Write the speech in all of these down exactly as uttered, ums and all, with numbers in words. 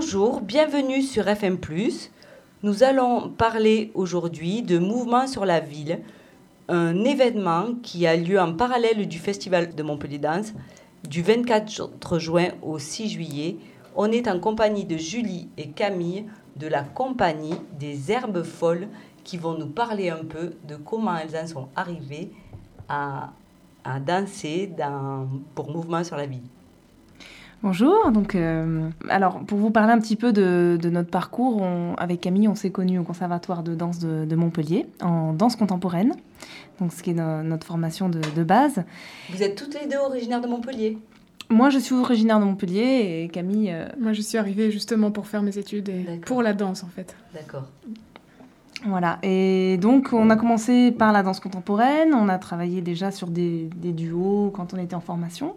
Bonjour, bienvenue sur F M plus. Nous allons parler aujourd'hui de Mouvement sur la ville, un événement qui a lieu en parallèle du Festival de Montpellier Danse du vingt-quatre juin au six juillet. On est en compagnie de Julie et Camille de la compagnie des Herbes Folles qui vont nous parler un peu de comment elles en sont arrivées à, à danser dans, pour Mouvement sur la ville. Bonjour, donc, euh, alors pour vous parler un petit peu de, de notre parcours, on, avec Camille, on s'est connus au Conservatoire de danse de, de Montpellier, en danse contemporaine, donc ce qui est no, notre formation de, de base. Vous êtes toutes les deux originaires de Montpellier ? Moi, je suis originaire de Montpellier et Camille... Euh... Moi, je suis arrivée justement pour faire mes études et D'accord. pour la danse, en fait. D'accord. Voilà, et donc on a commencé par la danse contemporaine, on a travaillé déjà sur des, des duos quand on était en formation.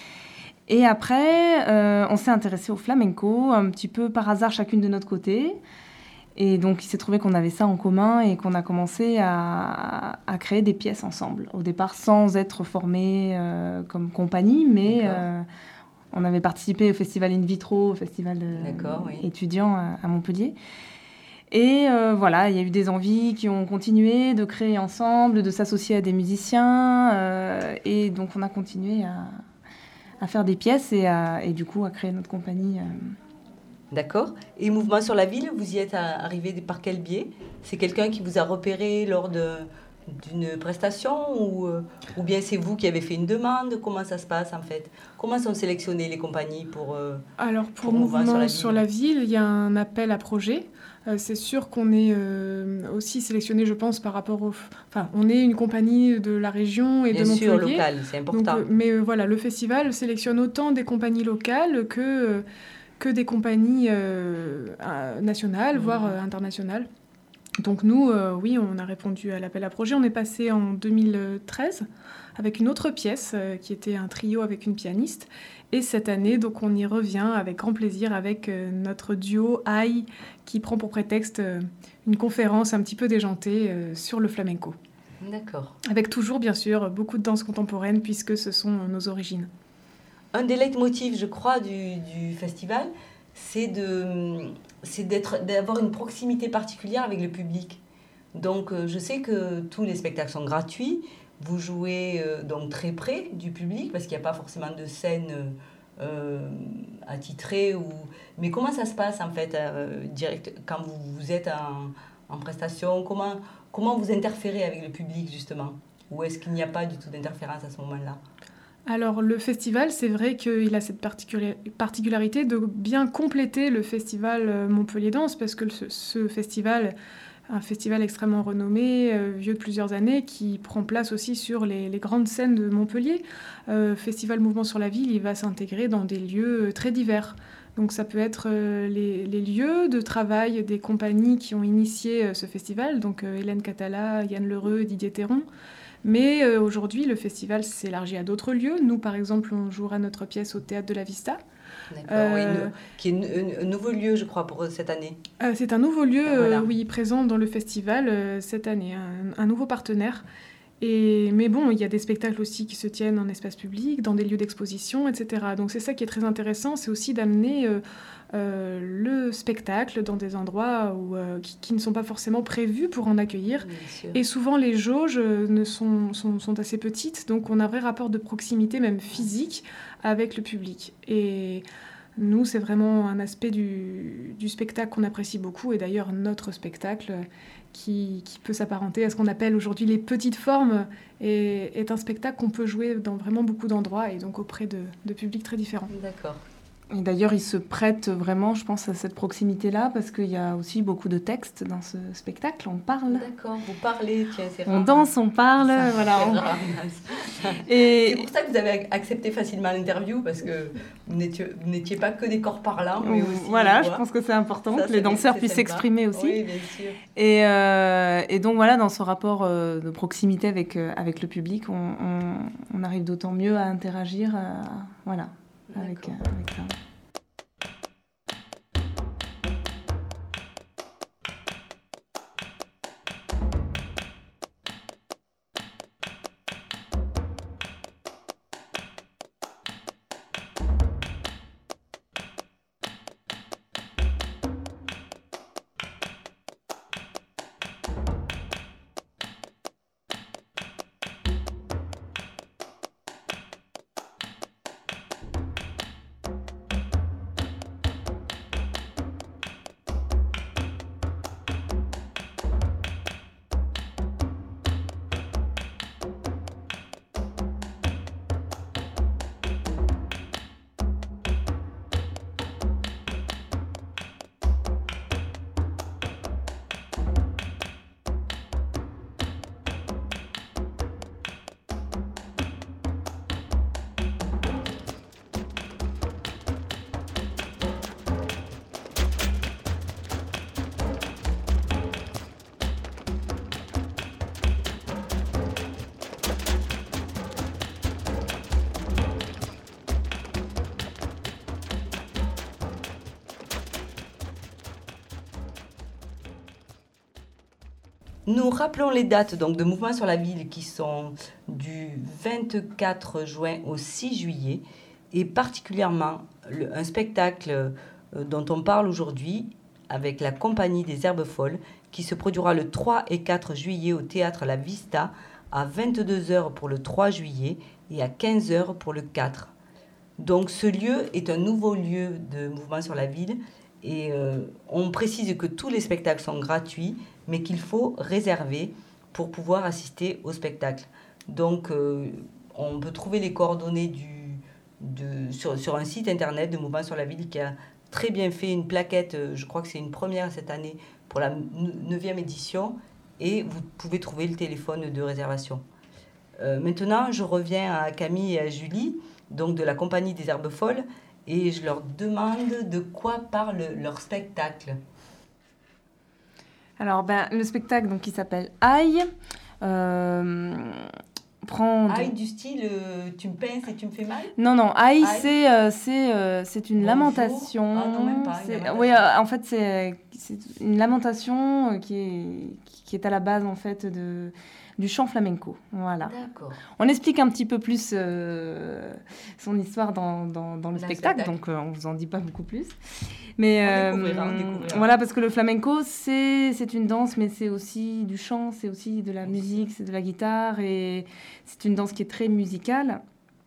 Et après, euh, on s'est intéressé au flamenco, un petit peu par hasard chacune de notre côté. Et donc, il s'est trouvé qu'on avait ça en commun et qu'on a commencé à, à créer des pièces ensemble. Au départ, sans être formés euh, comme compagnie, mais euh, on avait participé au festival In Vitro, au festival oui. étudiant à, à Montpellier. Et euh, voilà, il y a eu des envies qui ont continué de créer ensemble, de s'associer à des musiciens. Euh, et donc, on a continué à... à faire des pièces et, à, et du coup à créer notre compagnie. D'accord. Et Mouvement sur la ville, vous y êtes arrivé par quel biais ? C'est quelqu'un qui vous a repéré lors de, d'une prestation ou, ou bien c'est vous qui avez fait une demande ? Comment ça se passe en fait ? Comment sont sélectionnées les compagnies pour Alors pour, pour Mouvement, Mouvement sur la ville, il y a un appel à projet. Euh, c'est sûr qu'on est euh, aussi sélectionné, je pense, par rapport au... Enfin, on est une compagnie de la région et Bien de Montpellier. Bien sûr, locale, c'est important. Donc, euh, mais euh, voilà, le festival sélectionne autant des compagnies locales que, euh, que des compagnies euh, nationales, mmh. voire euh, internationales. Donc nous, euh, oui, on a répondu à l'appel à projet. On est passé en deux mille treize avec une autre pièce euh, qui était un trio avec une pianiste. Et cette année, donc, on y revient avec grand plaisir avec euh, notre duo Aïe qui prend pour prétexte euh, une conférence un petit peu déjantée euh, sur le flamenco. D'accord. Avec toujours, bien sûr, beaucoup de danse contemporaine puisque ce sont euh, nos origines. Un des leitmotifs, je crois, du, du festival, c'est, de, c'est d'être, d'avoir une proximité particulière avec le public. Donc, euh, je sais que tous les spectacles sont gratuits. Vous jouez euh, donc très près du public parce qu'il n'y a pas forcément de scène euh, attitrée. Ou... Mais comment ça se passe en fait euh, direct, quand vous, vous êtes en, en prestation ? Comment, comment vous interférez avec le public justement ? Ou est-ce qu'il n'y a pas du tout d'interférence à ce moment-là ? Alors le festival, c'est vrai qu'il a cette particularité de bien compléter le festival Montpellier Danse parce que ce, ce festival... un festival extrêmement renommé, euh, vieux de plusieurs années, qui prend place aussi sur les, les grandes scènes de Montpellier. Euh, Festival Mouvement sur la ville, il va s'intégrer dans des lieux très divers. Donc ça peut être euh, les, les lieux de travail des compagnies qui ont initié euh, ce festival, donc euh, Hélène Catala, Yann Lheureux, Didier Théron. Mais euh, aujourd'hui, le festival s'élargit à d'autres lieux. Nous, par exemple, on jouera notre pièce au Théâtre de la Vista. D'accord, euh, oui, qui est un nouveau lieu, je crois, pour cette année. Euh, c'est un nouveau lieu, ah, voilà. euh, oui, présent dans le festival euh, cette année, un, un nouveau partenaire. Et, mais bon, il y a des spectacles aussi qui se tiennent en espace public, dans des lieux d'exposition, et cetera. Donc c'est ça qui est très intéressant, c'est aussi d'amener euh, euh, le spectacle dans des endroits où, euh, qui, qui ne sont pas forcément prévus pour en accueillir. Et souvent, les jauges ne sont, sont, sont assez petites, donc on a un vrai rapport de proximité, même physique, avec le public. Et nous, c'est vraiment un aspect du, du spectacle qu'on apprécie beaucoup, et d'ailleurs notre spectacle qui, qui peut s'apparenter à ce qu'on appelle aujourd'hui les petites formes est, est un spectacle qu'on peut jouer dans vraiment beaucoup d'endroits et donc auprès de, de publics très différents. D'accord. Et d'ailleurs, il se prête vraiment, je pense, à cette proximité-là, parce qu'il y a aussi beaucoup de textes dans ce spectacle. On parle. D'accord, vous parlez, tiens, c'est rare. On danse, on parle, ça, voilà. C'est on... rare. Et... c'est pour ça que vous avez accepté facilement l'interview, parce que vous n'étiez, vous n'étiez pas que des corps parlants, mais aussi voilà, je pense que c'est important ça, que les danseurs puissent sympa. S'exprimer aussi. Oui, bien sûr. Et, euh, et donc voilà, dans ce rapport euh, de proximité avec, euh, avec le public, on, on, on arrive d'autant mieux à interagir, euh, voilà. Avec, euh, avec ça. Nous rappelons les dates donc, de Mouvement sur la ville qui sont du vingt-quatre juin au six juillet et particulièrement le, un spectacle euh, dont on parle aujourd'hui avec la Compagnie des Herbes Folles qui se produira le trois et quatre juillet au Théâtre La Vista à vingt-deux heures pour le trois juillet et à quinze heures pour le quatre. Donc ce lieu est un nouveau lieu de Mouvement sur la ville et euh, on précise que tous les spectacles sont gratuits mais qu'il faut réserver pour pouvoir assister au spectacle. Donc euh, on peut trouver les coordonnées du, de, sur, sur un site internet de Mouvement sur la ville qui a très bien fait une plaquette, je crois que c'est une première cette année pour la neuvième édition et vous pouvez trouver le téléphone de réservation. Euh, maintenant, je reviens à Camille et à Julie, donc de la Compagnie des Herbes Folles, et je leur demande de quoi parle leur spectacle. Alors, ben, le spectacle donc, qui s'appelle Aïe euh, prend... Aïe du style euh, tu me pinces et tu me fais mal ? Non, non, Aïe, Aïe. C'est, euh, c'est, euh, c'est une Bonjour. lamentation. Ah non, même pas. Une lamentation. Oui, euh, en fait, c'est, c'est une lamentation qui est, qui est à la base, en fait, de... du chant flamenco, voilà. D'accord. On explique un petit peu plus euh, son histoire dans, dans, dans le dans spectacle, spectacle, donc euh, on ne vous en dit pas beaucoup plus. Mais on euh, découvrira, on découvrira. Voilà, parce que le flamenco, c'est, c'est une danse, mais c'est aussi du chant, c'est aussi de la oui. musique, c'est de la guitare, et c'est une danse qui est très musicale.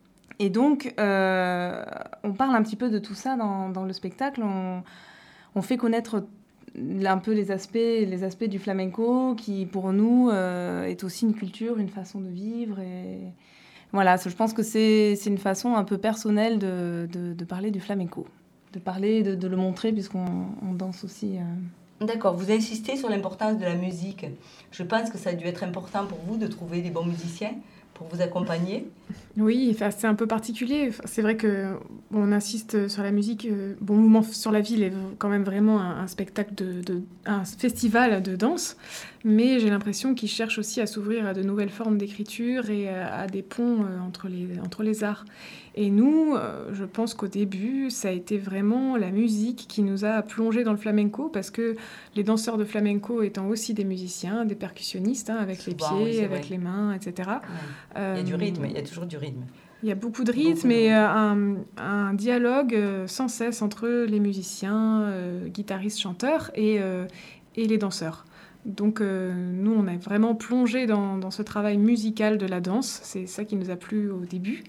Et donc, euh, on parle un petit peu de tout ça dans, dans le spectacle. On, on fait connaître un peu les aspects, les aspects du flamenco qui, pour nous, euh, est aussi une culture, une façon de vivre. Et voilà, je pense que c'est, c'est une façon un peu personnelle de, de, de parler du flamenco, de parler, de, de le montrer, puisqu'on on danse aussi. Euh... D'accord, vous insistez sur l'importance de la musique. Je pense que ça a dû être important pour vous de trouver des bons musiciens pour vous accompagner. Oui, enfin, c'est un peu particulier. C'est vrai qu'on insiste sur la musique. Bon, Mouvement sur la ville est quand même vraiment un, un spectacle, de, de, un festival de danse, mais j'ai l'impression qu'il cherche aussi à s'ouvrir à de nouvelles formes d'écriture et à, à des ponts entre les, entre les arts. Et nous, je pense qu'au début, ça a été vraiment la musique qui nous a plongé dans le flamenco, parce que les danseurs de flamenco étant aussi des musiciens, des percussionnistes, hein, avec Souvent, les pieds, oui, avec vrai. les mains, et cetera. Ouais. Euh, il y a du rythme, il y a toujours du rythme. Il y a beaucoup de rythme et euh, un, un dialogue euh, sans cesse entre les musiciens, euh, guitaristes, chanteurs et, euh, et les danseurs. Donc euh, nous, on a vraiment plongé dans, dans ce travail musical de la danse. C'est ça qui nous a plu au début.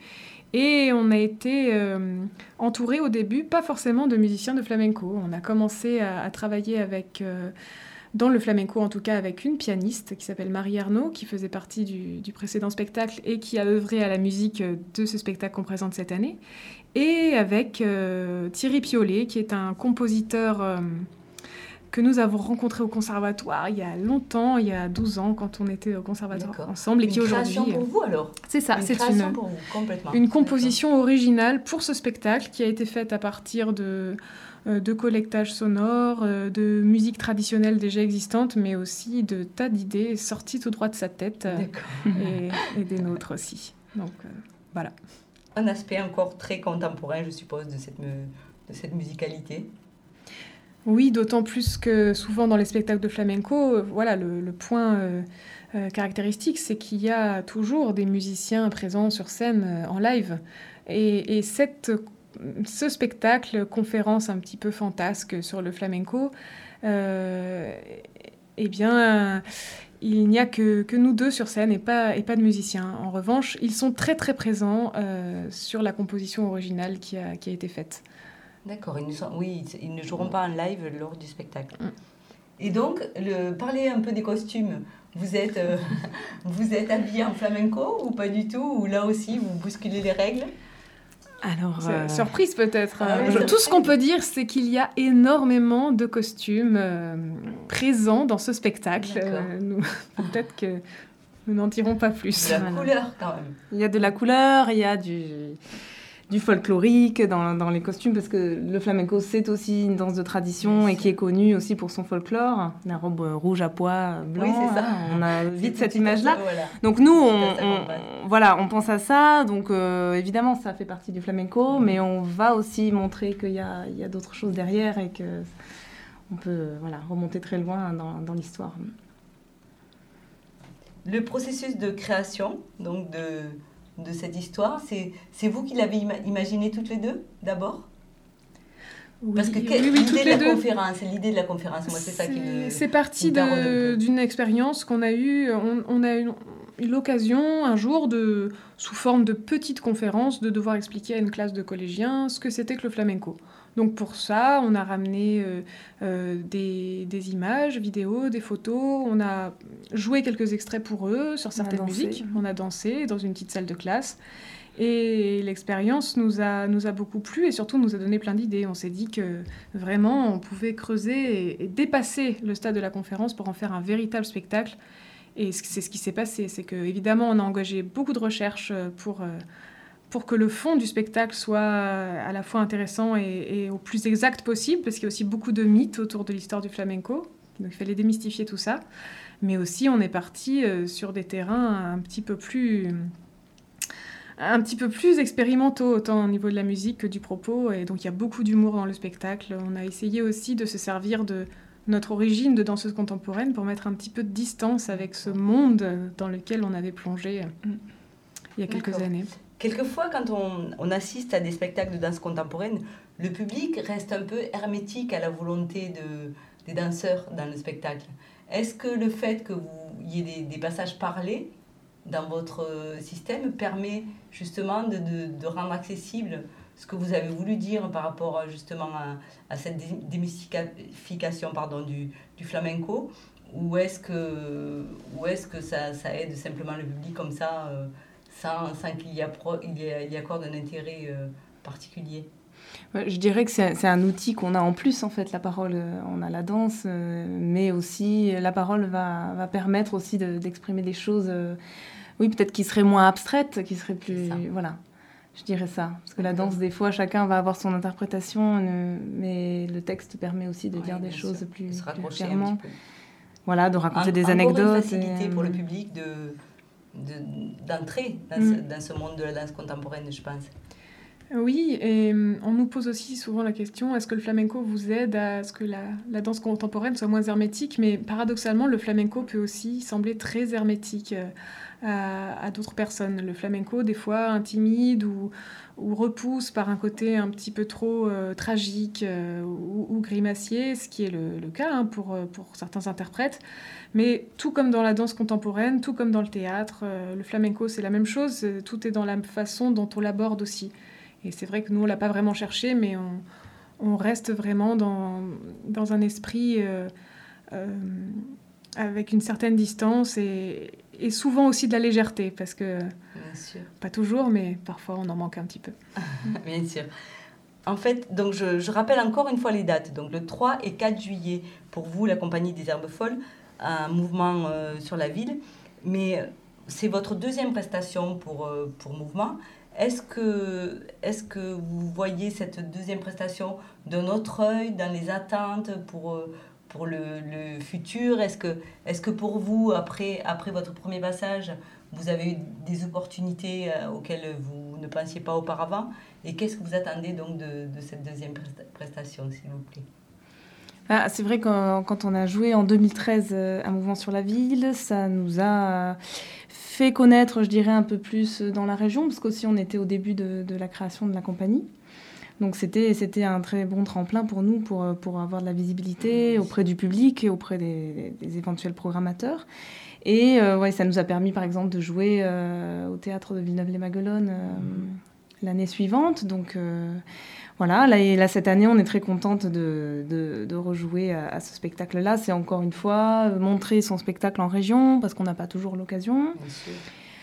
Et on a été euh, entouré au début, pas forcément de musiciens de flamenco. On a commencé à, à travailler avec... Euh, dans le flamenco, en tout cas, avec une pianiste qui s'appelle Marie Arnaud, qui faisait partie du, du précédent spectacle et qui a œuvré à la musique de ce spectacle qu'on présente cette année, et avec euh, Thierry Piolet, qui est un compositeur euh, que nous avons rencontré au conservatoire il y a longtemps, il y a douze ans, quand on était au conservatoire D'accord. ensemble, et une qui aujourd'hui... Une création pour vous, alors ? C'est ça, une c'est création une, pour vous, complètement. une composition D'accord. originale pour ce spectacle qui a été faite à partir de... de collectage sonore, de musique traditionnelle déjà existante, mais aussi de tas d'idées sorties tout droit de sa tête et, et des nôtres aussi. Donc euh, voilà. Un aspect encore très contemporain, je suppose, de cette, de cette musicalité. Oui, d'autant plus que souvent dans les spectacles de flamenco, euh, voilà, le, le point euh, euh, caractéristique, c'est qu'il y a toujours des musiciens présents sur scène euh, en live. Et, et cette Ce spectacle, conférence un petit peu fantasque sur le flamenco, euh, eh bien, il n'y a que, que nous deux sur scène et pas, et pas de musiciens. En revanche, ils sont très très présents euh, sur la composition originale qui a, qui a été faite. D'accord, ils ne sont, oui, ils ne joueront pas en live lors du spectacle. Mm. Et donc, le, parlez un peu des costumes. Vous êtes, euh, vous êtes habillés en flamenco ou pas du tout ? Ou là aussi, vous bousculez les règles ? Alors, euh... surprise peut-être. Ah, oui, tout ce qu'on peut dire, c'est qu'il y a énormément de costumes euh, présents dans ce spectacle. Euh, nous, peut-être que nous n'en dirons pas plus. De la voilà. couleur, quand même. Il y a de la couleur, il y a du, du folklorique dans, dans les costumes, parce que le flamenco, c'est aussi une danse de tradition Merci. et qui est connue aussi pour son folklore. La robe rouge à pois blanc, oui, c'est ça. Hein, on a vite cette image-là. Voilà. Donc nous, on, on, voilà, on pense à ça. Donc euh, évidemment, ça fait partie du flamenco, mmh. mais on va aussi montrer qu'il y a, il y a d'autres choses derrière et qu'on peut voilà, remonter très loin dans, dans l'histoire. le processus de création donc de, de cette histoire, c'est, c'est vous qui l'avez ima- imaginé toutes les deux, d'abord ? Oui, Parce que oui, quelle, oui, l'idée de la deux. conférence, c'est l'idée de la conférence, moi c'est, c'est ça qui me... C'est parti de, d'une expérience qu'on a eue, on, on a eu, eu l'occasion un jour, de, sous forme de petite conférence, de devoir expliquer à une classe de collégiens ce que c'était que le flamenco. Donc pour ça, on a ramené euh, euh, des, des images, vidéos, des photos, on a joué quelques extraits pour eux sur certaines musiques, on a dansé dans une petite salle de classe. Et l'expérience nous a, nous a beaucoup plu et surtout nous a donné plein d'idées. On s'est dit que vraiment on pouvait creuser et, et dépasser le stade de la conférence pour en faire un véritable spectacle. Et c'est ce qui s'est passé. C'est que, évidemment, on a engagé beaucoup de recherches pour, pour que le fond du spectacle soit à la fois intéressant et, et au plus exact possible, parce qu'il y a aussi beaucoup de mythes autour de l'histoire du flamenco. Donc il fallait démystifier tout ça. Mais aussi, on est parti sur des terrains un petit peu plus... un petit peu plus expérimentaux, autant au niveau de la musique que du propos. Et donc, il y a beaucoup d'humour dans le spectacle. On a essayé aussi de se servir de notre origine de danseuse contemporaine pour mettre un petit peu de distance avec ce monde dans lequel on avait plongé il y a quelques D'accord. années. Quelquefois, quand on, on assiste à des spectacles de danse contemporaine, le public reste un peu hermétique à la volonté de, des danseurs dans le spectacle. Est-ce que le fait qu'il y ait des, des passages parlés dans votre système permet justement de, de, de rendre accessible ce que vous avez voulu dire par rapport justement à, à cette démystification pardon, du, du flamenco, ou est-ce que, ou est-ce que ça, ça aide simplement le public comme ça, euh, sans, sans qu'il y, appro- il y, a, il y accorde un intérêt euh, particulier ? Je dirais que c'est, c'est un outil qu'on a en plus, en fait, la parole. On a la danse, euh, mais aussi la parole va, va permettre aussi de, d'exprimer des choses, euh, oui, peut-être qui seraient moins abstraites, qui seraient plus... Voilà, je dirais ça. Parce que la danse, des fois, chacun va avoir son interprétation, euh, mais le texte permet aussi de oui, dire des choses sûr. plus, se plus clairement. Un petit peu. Voilà, de raconter en, des encore anecdotes. Encore une facilité et, pour le public de, de, d'entrer dans, mm. ce, dans ce monde de la danse contemporaine, je pense. Oui, et on nous pose aussi souvent la question, est-ce que le flamenco vous aide à ce que la, la danse contemporaine soit moins hermétique ? Mais paradoxalement, le flamenco peut aussi sembler très hermétique à, à d'autres personnes. Le flamenco, des fois, intimide ou, ou repousse par un côté un petit peu trop euh, tragique euh, ou, ou grimacier, ce qui est le, le cas hein, pour, pour certains interprètes. Mais tout comme dans la danse contemporaine, tout comme dans le théâtre, euh, le flamenco, c'est la même chose. Tout est dans la façon dont on l'aborde aussi. Et c'est vrai que nous, on ne l'a pas vraiment cherché, mais on, on reste vraiment dans, dans un esprit euh, euh, avec une certaine distance et, et souvent aussi de la légèreté, parce que, Bien sûr. Pas toujours, mais parfois on en manque un petit peu. Bien sûr. En fait, donc je, je rappelle encore une fois les dates. Donc le trois et quatre juillet, pour vous, la Compagnie des Herbes Folles, un mouvement euh, sur la ville. Mais c'est votre deuxième prestation pour, euh, pour Mouvement. Est-ce que, est-ce que vous voyez cette deuxième prestation d'un autre œil dans les attentes pour, pour le, le futur ? Est-ce que, est-ce que pour vous, après, après votre premier passage, vous avez eu des opportunités auxquelles vous ne pensiez pas auparavant ? Et qu'est-ce que vous attendez donc de, de cette deuxième prestation, s'il vous plaît ? Ah, c'est vrai que quand on a joué en deux mille treize un mouvement sur la ville, ça nous a fait connaître, je dirais, un peu plus dans la région, parce qu'aussi on était au début de, de la création de la compagnie. Donc c'était, c'était un très bon tremplin pour nous, pour, pour avoir de la visibilité auprès du public et auprès des, des éventuels programmateurs. Et euh, ouais, ça nous a permis, par exemple, de jouer euh, au théâtre de Villeneuve-les-Maguelones euh, mmh. l'année suivante. Donc euh, voilà, là, et là, cette année, on est très contente de, de, de rejouer à, à ce spectacle-là. C'est encore une fois montrer son spectacle en région, parce qu'on n'a pas toujours l'occasion. Bien sûr.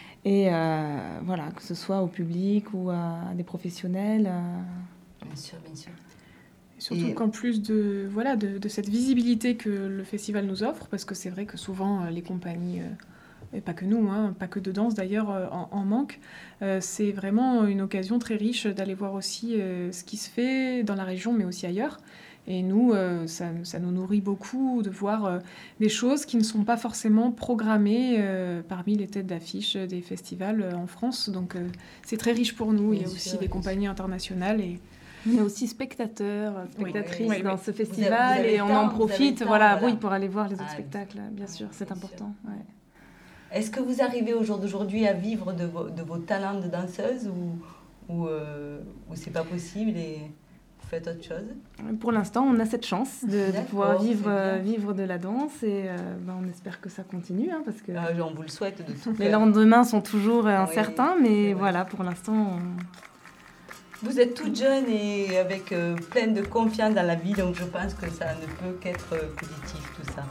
Et euh, voilà, que ce soit au public ou à, à des professionnels. Euh... Bien sûr, bien sûr. Et surtout et... qu'en plus de, voilà, de, de cette visibilité que le festival nous offre, parce que c'est vrai que souvent les compagnies... Euh, et pas que nous, hein, pas que de danse d'ailleurs, euh, en, en manque. Euh, c'est vraiment une occasion très riche d'aller voir aussi euh, ce qui se fait dans la région, mais aussi ailleurs. Et nous, euh, ça, ça nous nourrit beaucoup de voir euh, des choses qui ne sont pas forcément programmées euh, parmi les têtes d'affiche des festivals euh, en France. Donc euh, c'est très riche pour nous. Bien Il y a sûr, aussi des compagnies sûr. internationales et... On est aussi spectateurs, spectatrices oui, oui, dans oui. ce festival vous avez, vous avez et on temps, en profite, voilà, temps, voilà, oui, pour aller voir les autres ah, spectacles, bien sûr, c'est bien important. Ouais. Est-ce que vous arrivez au jour d'aujourd'hui à vivre de vos, de vos talents de danseuse ou, ou, euh, ou c'est pas possible et vous faites autre chose? Pour l'instant, on a cette chance de, de pouvoir vivre, euh, vivre de la danse et euh, ben, on espère que ça continue. Hein, parce que ah, on vous le souhaite de tout les lendemains sont toujours euh, incertains, oui, mais voilà, pour l'instant... On... Vous êtes toute jeune et avec euh, pleine de confiance dans la vie, donc je pense que ça ne peut qu'être euh, positif tout ça.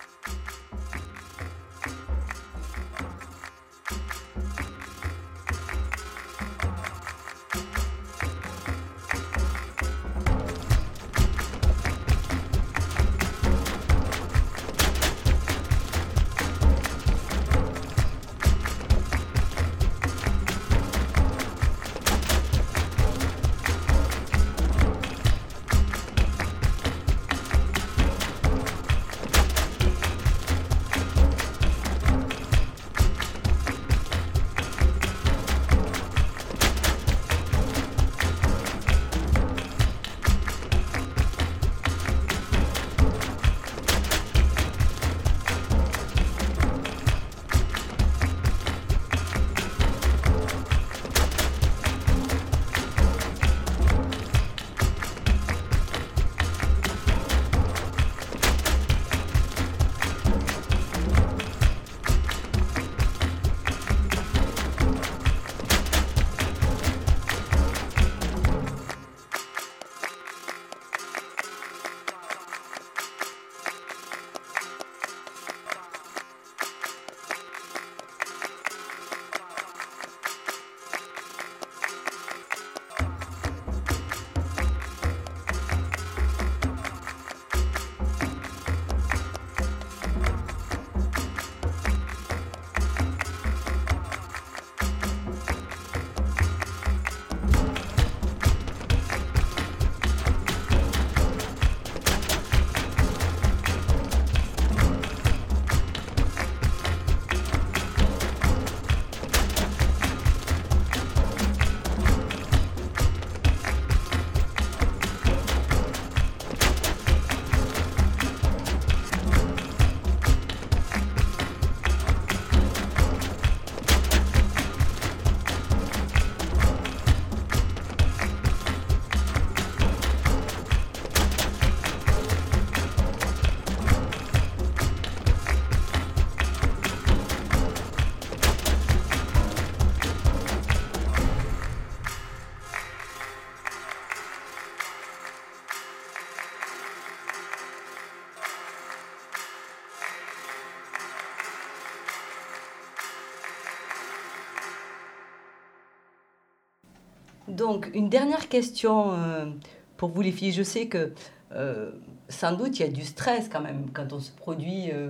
Donc, une dernière question euh, pour vous les filles. Je sais que euh, sans doute il y a du stress quand même quand on se produit, euh,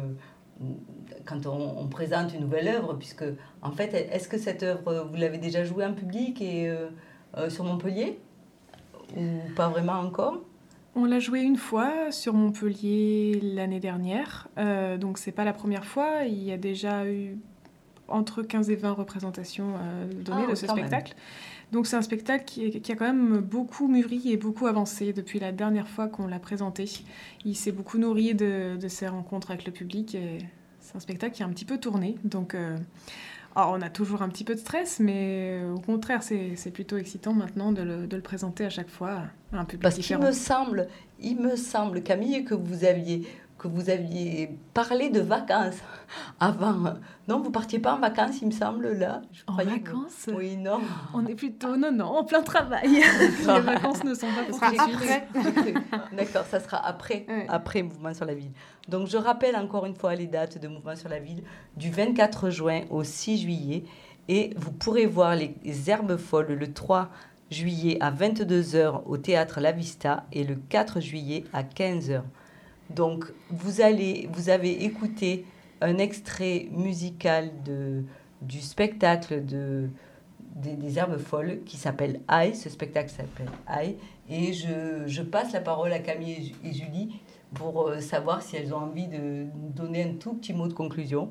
quand on, on présente une nouvelle œuvre, puisque en fait, est-ce que cette œuvre, vous l'avez déjà jouée en public et euh, euh, sur Montpellier ou pas vraiment encore? On l'a joué une fois sur Montpellier l'année dernière, euh, donc c'est pas la première fois. Il y a déjà eu entre quinze et vingt représentations euh, données ah, de ce spectacle. Même. Donc c'est un spectacle qui, qui a quand même beaucoup mûri et beaucoup avancé depuis la dernière fois qu'on l'a présenté. Il s'est beaucoup nourri de, de ses rencontres avec le public et c'est un spectacle qui a un petit peu tourné. Donc euh, alors on a toujours un petit peu de stress, mais au contraire c'est, c'est plutôt excitant maintenant de le, de le présenter à chaque fois à un public Parce différent. Parce qu'il me semble, il me semble, Camille, que vous aviez... que vous aviez parlé de vacances avant. Non, vous partiez pas en vacances, il me semble, là. Je en vacances vous... Oui, non. On est plutôt, non, non, en plein travail. Les vacances ne sont pas pour ça. Après. D'accord, ça sera après, ouais. après Mouvement sur la Ville. Donc, je rappelle encore une fois les dates de Mouvement sur la Ville, du vingt-quatre juin au six juillet. Et vous pourrez voir les Herbes Folles le trois juillet à vingt-deux heures au Théâtre La Vista et le quatre juillet à quinze heures. Donc, vous, allez, vous avez écouté un extrait musical de, du spectacle de, des, des Herbes Folles qui s'appelle Aïe. Ce spectacle s'appelle Aïe. Et je, je passe la parole à Camille et Julie pour savoir si elles ont envie de donner un tout petit mot de conclusion.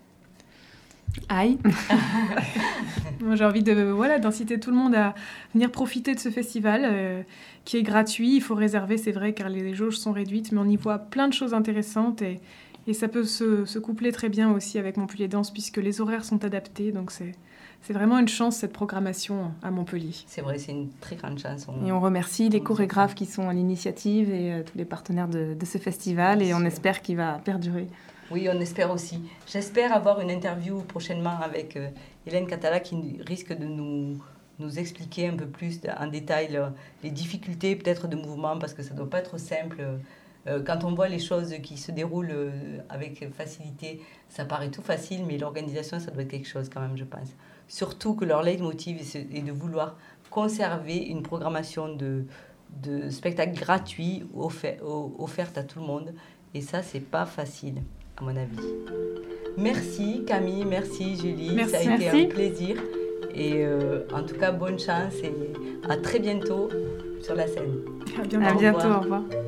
Aïe. Moi, j'ai envie de, voilà, d'inciter tout le monde à venir profiter de ce festival euh, qui est gratuit. Il faut réserver, c'est vrai, car les jauges sont réduites, mais on y voit plein de choses intéressantes et, Et ça peut se, se coupler très bien aussi avec Montpellier Danse, puisque les horaires sont adaptés. Donc c'est, c'est vraiment une chance, cette programmation à Montpellier. C'est vrai, c'est une très grande chance. On... Et on remercie les chorégraphes qui sont à l'initiative et euh, tous les partenaires de, de ce festival. Bien et sûr. On espère qu'il va perdurer. Oui, on espère aussi. J'espère avoir une interview prochainement avec euh, Hélène Catala qui risque de nous, nous expliquer un peu plus en détail euh, les difficultés peut-être de mouvement, parce que ça ne doit pas être simple. Euh, quand on voit les choses qui se déroulent euh, avec facilité, ça paraît tout facile, mais l'organisation, ça doit être quelque chose quand même, je pense. Surtout que leur leitmotiv est de vouloir conserver une programmation de, de spectacles gratuits offer, offerte à tout le monde. Et ça, c'est pas facile, à mon avis. Merci Camille, merci Julie, merci, ça a été merci. un plaisir. Et euh, en tout cas, bonne chance et à très bientôt sur la scène. À bientôt, à bientôt, au revoir. Au revoir.